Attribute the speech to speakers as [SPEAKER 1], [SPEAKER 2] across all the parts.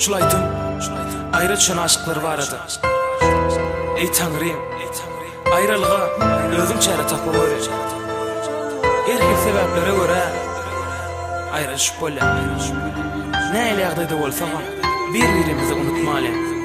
[SPEAKER 1] şulaydım, ayrı çön aşıkları var adı. Ey Tanrıyım, ayrılığa özüm çare tapıp öyle. Erkek sebeplere göre ayrılışıp böyle. Ne ile yağdaydı olsa birbirimizi unutmalı.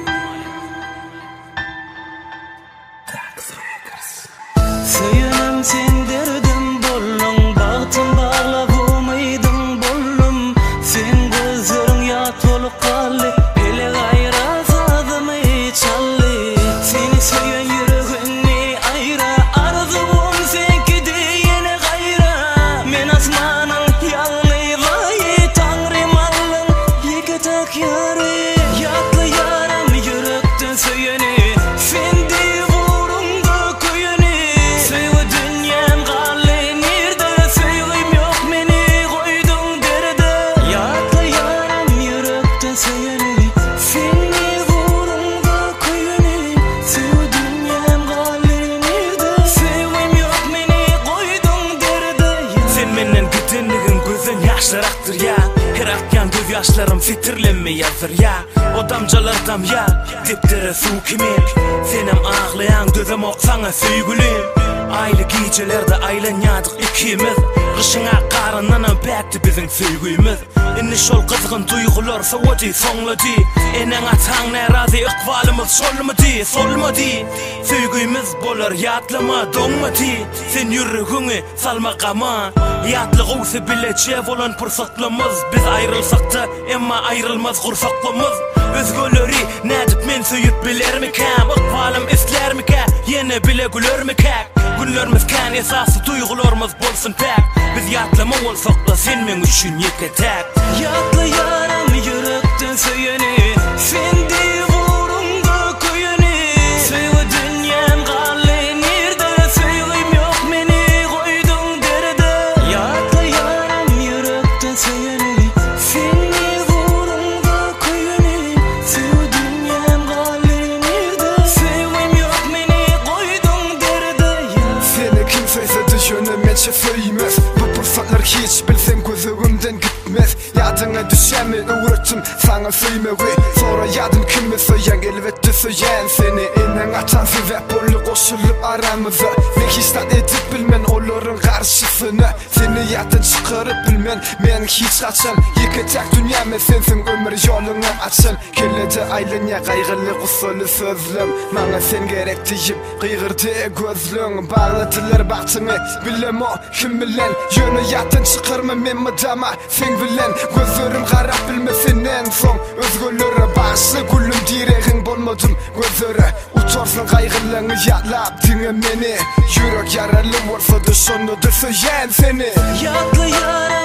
[SPEAKER 2] Söyünüm sen derdim bollum, bağıtım bağlabım aydın bollum. Sen gözlerin yat olup kalli, hele gayra zadımı çalli. Seni söyün yüreğini ayra, arzum senki diyene gayra. Men asmanın yalını vay, Tanrım allın yeketek yarı. Yatlı yaram yürekten söyünü, sen
[SPEAKER 1] yaşlaraktır ya. Her akyan göz yaşlarım fitirlenme yazır ya. Odamcalardam ya, diptere su kimek. Senem ağlayan gözüm oksana söygülüm. Aylı giycelerde aylanyadık ikimiz. Kışına karınlanan bekti bizim söygüyümüz. Inni şol kızgın duygular savadi sonladı. Enen atan nerazi ikbalımız solmadı, solmadı. Söygüyümüz bolar yatlama donmadı. Sen yüreğini salma kama. Yatlı gıvsi bileceği olan fırsatlamız. Biz ayrılsak da emma ayrılmaz kursaklımız. Özgürleri nedip men söyüp biler mi kam? Ikbalım isler mi ka? Yine bile güler mi kak? Günlerimiz kan esası duygularımız bolsun pek. Biz yatlama olsak da sen men üçün yeketek.
[SPEAKER 2] Yatlı yaram yürekten söyünü, sen de vurumda koyunu. Söyle dünyam kalli nerede, söyleyim yok beni koydun derde. Yatlı yaram yürekten söyünü, sen de vurumda koyunu. Söyle dünyam kalli nerede, söyleyim yok beni koydun derde.
[SPEAKER 3] Seni kimseyse düşünüme söylemez. Bu fırsatlar hiç bilsem gözümden gitmez. Yadına düşemi uğraştım sana söylemeyi. Sonra yadım kime söyleyen elbette söyleyen seni. Enen atan sebep olu koşulup aramıza. Ve hiç tat edip bilmen olurun karşısına. Seni yatın çıkarıp bilmen men hiç kaçan. Yıkacak dünyamı sensin ömür yolunu açan. Kellede aylanya kaygılı kusulü sözlüm. Bana sen gerek deyip kıygırdı gözlüm. Bağladılar baktını bilem o kim bilen. Yönü yatın çıkarma men madama sen bilen. Gözlerim karap bilmesinden son. Özgürlere başlı gülüm direğin bolmadım gözlere. Utarsın kaygılarını yatlap dinle beni. Yürek yaralı olsa da şunu da söyleyen seni.
[SPEAKER 2] Yatlı yaram